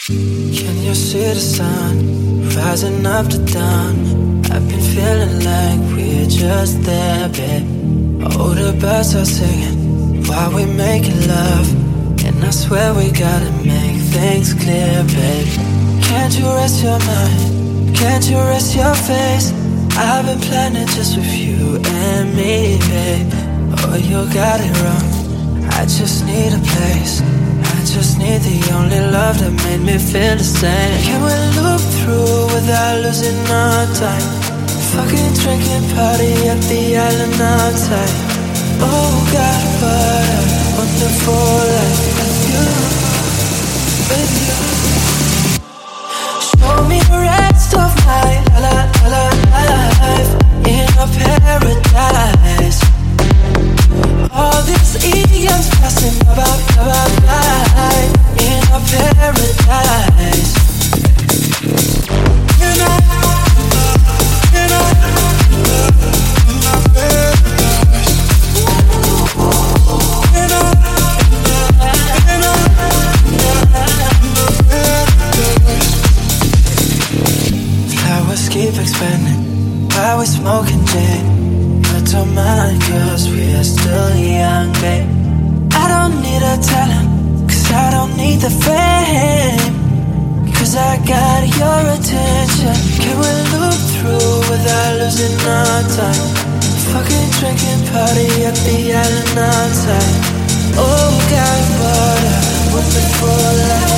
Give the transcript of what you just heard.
Can you see the sun rising up to dawn? I've been feeling like we're just there, babe. Oh, the birds are singing while we're making love, and I swear we gotta make things clear, babe. Can't you rest your mind? Can't you rest your face? I've been planning just with you and me, babe. Oh, you got it wrong. I just need a place. I just need the only love that made me feel the same. Can we loop through without losing our time? Fucking drinking, party at the island outside. Oh God, what a wonderful life with you, with you. Show me the rest of my life in a paradise. All these eons passing by in a paradise. In a flowers keep expanding while we're smoking Jane. But don't mind, cause we're still young, babe. I don't need a talent, cause I don't need the fame, cause I got your attention. Can we loop through without losing our time? Fucking drinking, party at the island outside. Oh God, what a wonderful life.